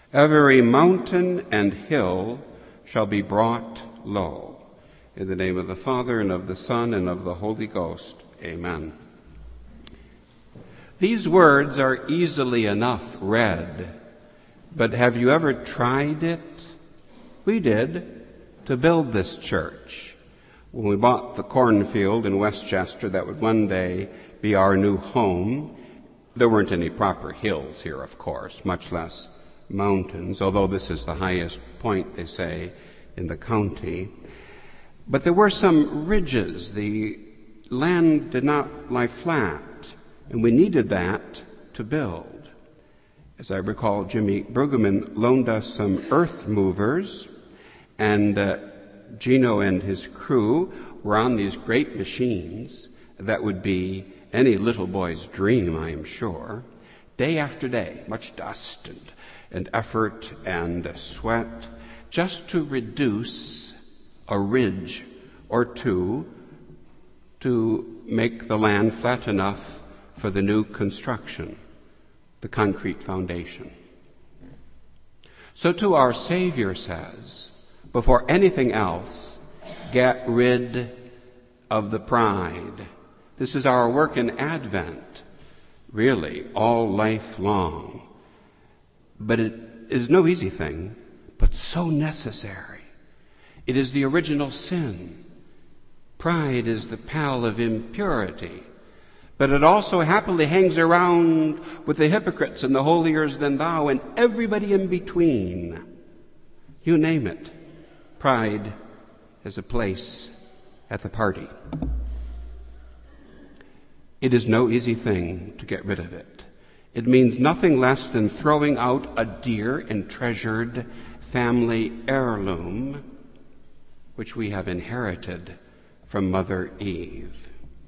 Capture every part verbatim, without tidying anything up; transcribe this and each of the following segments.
Every mountain and hill shall be brought low. In the name of the Father, and of the Son, and of the Holy Ghost. Amen. These words are easily enough read, but have you ever tried it? We did, to build this church. When we bought the cornfield in Westchester that would one day be our new home, there weren't any proper hills here, of course, much less mountains, although this is the highest point, they say, in the county. But there were some ridges. The land did not lie flat, and we needed that to build. As I recall, Jimmy Brueggemann loaned us some earth movers, and uh, Gino and his crew were on these great machines that would be any little boy's dream, I am sure. Day after day, much dust and, and effort and sweat, just to reduce a ridge or two to make the land flat enough for the new construction, the concrete foundation. So too our Savior says, before anything else, get rid of the pride. This is our work in Advent, really, all life long. But it is no easy thing, but so necessary. It is the original sin. Pride is the pall of impurity. But it also happily hangs around with the hypocrites and the holier than thou and everybody in between. You name it. Pride has a place at the party. It is no easy thing to get rid of it. It means nothing less than throwing out a dear and treasured family heirloom, which we have inherited from Mother Eve.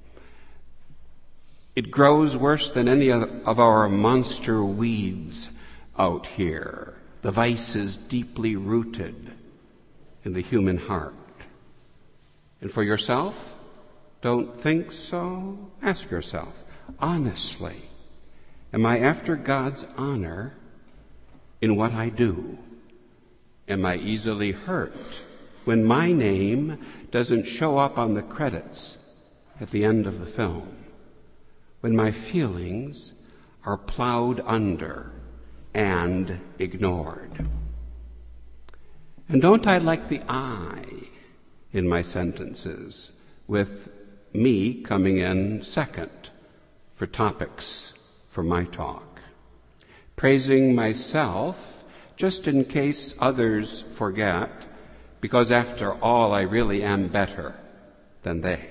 It grows worse than any of our monster weeds out here. The vice is deeply rooted in the human heart. And for yourself, don't think so? Ask yourself, honestly, am I after God's honor in what I do? Am I easily hurt when my name doesn't show up on the credits at the end of the film? When my feelings are plowed under and ignored? And don't I like the I in my sentences, with me coming in second for topics for my talk? Praising myself just in case others forget, because after all, I really am better than they.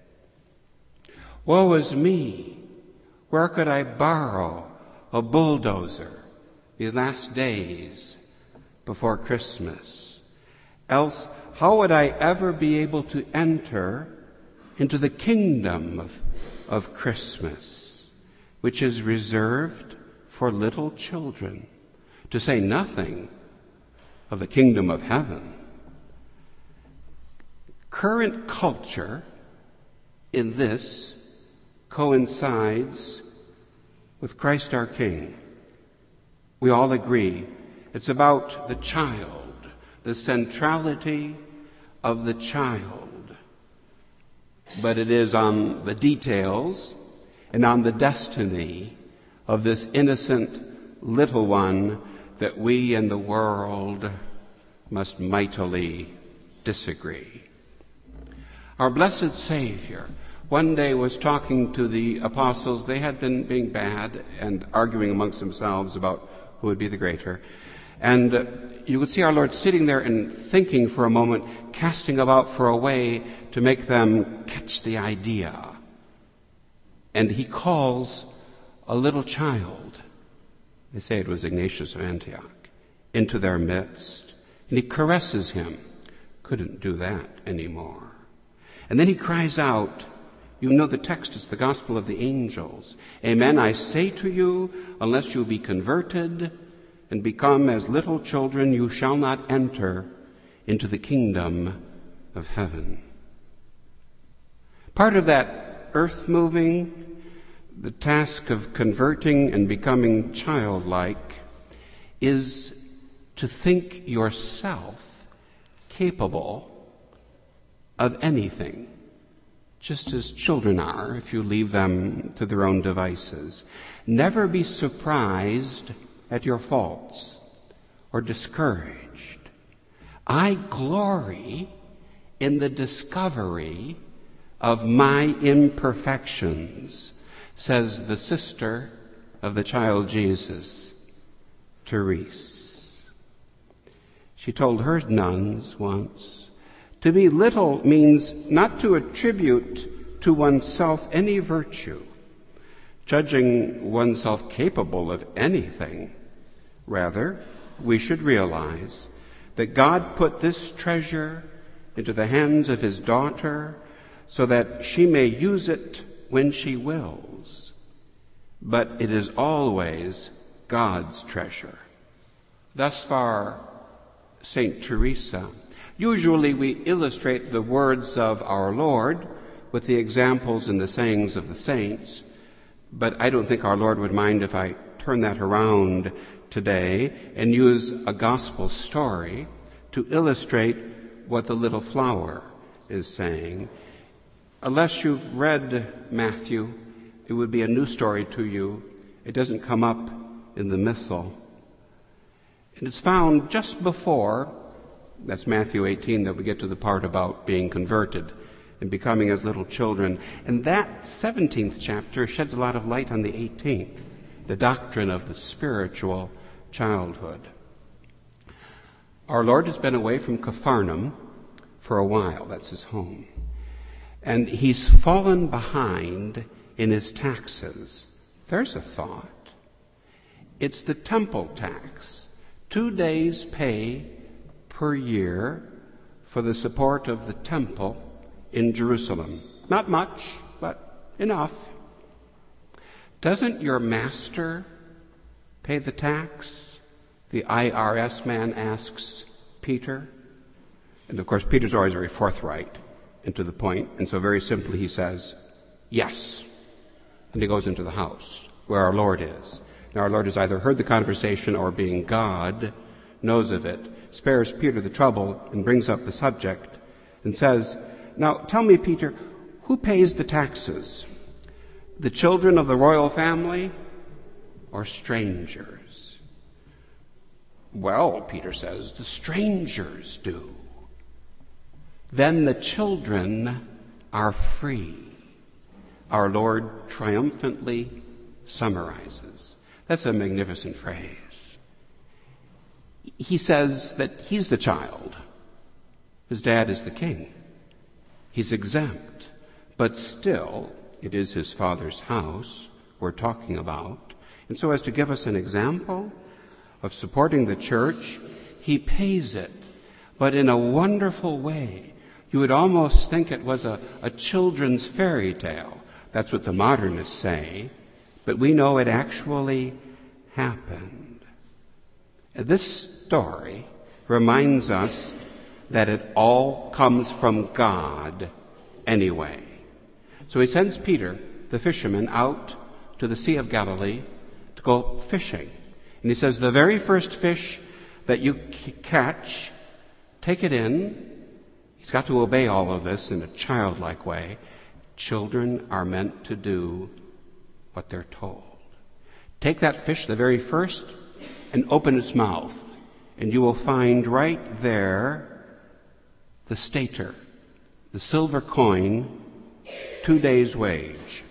Woe is me! Where could I borrow a bulldozer these last days before Christmas? Else, how would I ever be able to enter into the kingdom of, of Christmas, which is reserved for little children, to say nothing of the kingdom of heaven? Current culture in this coincides with Christ our King. We all agree it's about the child, the centrality of the child. But it is on the details and on the destiny of this innocent little one that we and the world must mightily disagree. Our blessed Savior one day was talking to the apostles. They had been being bad and arguing amongst themselves about who would be the greater. And uh, you would see our Lord sitting there and thinking for a moment, casting about for a way to make them catch the idea. And he calls a little child, they say it was Ignatius of Antioch, into their midst. And he caresses him. Couldn't do that anymore. And then he cries out, you know the text, it's the gospel of the angels. Amen, I say to you, unless you be converted and become as little children, you shall not enter into the kingdom of heaven. Part of that earth moving, the task of converting and becoming childlike, is to think yourself capable of anything, just as children are if you leave them to their own devices. Never be surprised at your faults or discouraged. I glory in the discovery of my imperfections, says the sister of the child Jesus, Therese. She told her nuns once, to be little means not to attribute to oneself any virtue, judging oneself capable of anything. Rather, we should realize that God put this treasure into the hands of his daughter so that she may use it when she wills. But it is always God's treasure. Thus far, Saint Teresa. Usually we illustrate the words of our Lord with the examples and the sayings of the saints, but I don't think our Lord would mind if I turn that around today and use a gospel story to illustrate what the little flower is saying. Unless you've read Matthew, it would be a new story to you. It doesn't come up in the missal. And it's found just before, that's Matthew eighteen, that we get to the part about being converted and becoming as little children. And that seventeenth chapter sheds a lot of light on the eighteenth, the doctrine of the spiritual childhood. Our Lord has been away from Capharnaum for a while. That's his home. And he's fallen behind in his taxes. There's a thought. It's the temple tax. Two days' pay per year for the support of the temple in Jerusalem. Not much, but enough. Doesn't your master pay the tax? The I R S man asks Peter. And of course, Peter's always very forthright and to the point. And so very simply he says, yes. And he goes into the house where our Lord is. Now our Lord has either heard the conversation or, being God, knows of it, spares Peter the trouble and brings up the subject and says, now tell me, Peter, who pays the taxes? The children of the royal family or strangers? Well, Peter says, the strangers do. Then the children are free. Our Lord triumphantly summarizes. That's a magnificent phrase. He says that he's the child. His dad is the king. He's exempt. But still, it is his father's house we're talking about. And so as to give us an example of supporting the church, he pays it, but in a wonderful way. You would almost think it was a, a children's fairy tale. That's what the modernists say. But we know it actually happened. This story reminds us that it all comes from God anyway. So he sends Peter, the fisherman, out to the Sea of Galilee to go fishing. And he says, the very first fish that you c- catch, take it in. He's got to obey all of this in a childlike way. Children are meant to do what they're told. Take that fish, the very first, and open its mouth, and you will find right there the stater, the silver coin, two days' wage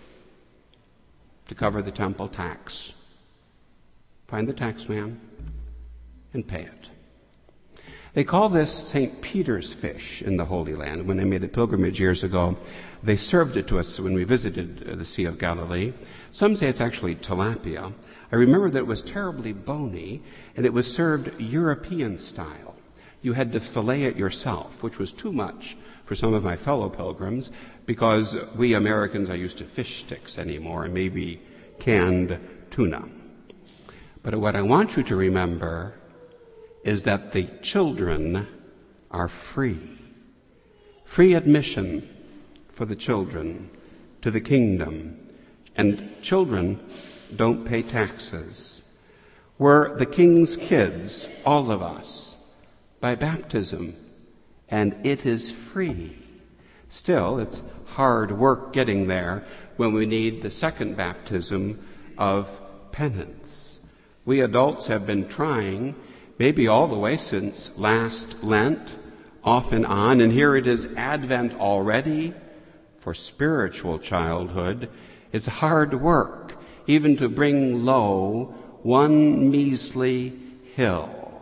to cover the temple tax. Find the tax man and pay it. They call this Saint Peter's fish in the Holy Land. When they made a pilgrimage years ago, they served it to us when we visited the Sea of Galilee. Some say it's actually tilapia. I remember that it was terribly bony, and it was served European style. You had to fillet it yourself, which was too much for some of my fellow pilgrims, because we Americans are used to fish sticks anymore, and maybe canned tuna. But what I want you to remember is that the children are free. Free admission for the children to the kingdom. And children don't pay taxes. We're the King's kids, all of us, by baptism, and it is free. Still, it's hard work getting there when we need the second baptism of penance. We adults have been trying, maybe all the way since last Lent, off and on, and here it is Advent already. For spiritual childhood, it's hard work even to bring low one measly hill.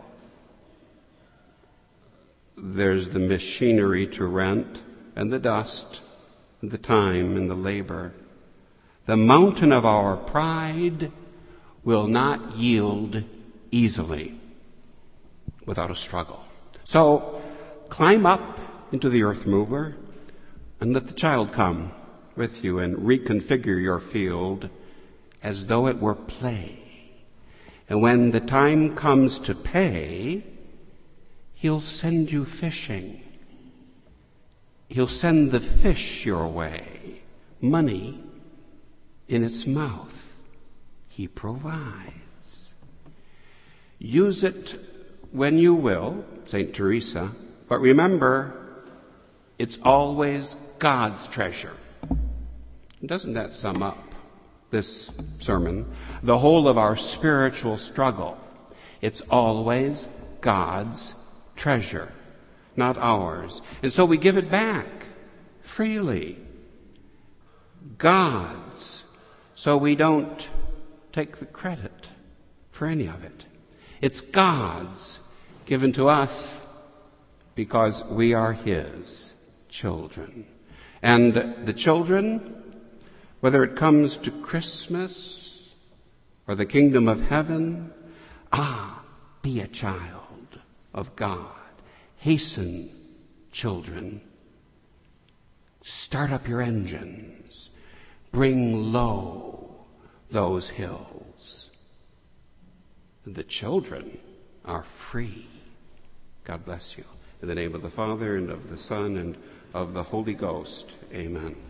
There's the machinery to rent, and the dust, and the time, and the labor. The mountain of our pride will not yield easily without a struggle. So climb up into the earth mover and let the child come with you and reconfigure your field as though it were play. And when the time comes to pay, he'll send you fishing. He'll send the fish your way, money in its mouth. He provides. Use it when you will, Saint Teresa, but remember, it's always God's treasure. Doesn't that sum up this sermon? The whole of our spiritual struggle. It's always God's treasure, not ours. And so we give it back freely. God's. So we don't take the credit for any of it. It's God's, given to us because we are His children. And the children, whether it comes to Christmas or the kingdom of heaven, ah, be a child of God. Hasten, children. Start up your engines. Bring low those hills. The children are free. God bless you. In the name of the Father, and of the Son, and of the Holy Ghost. Amen.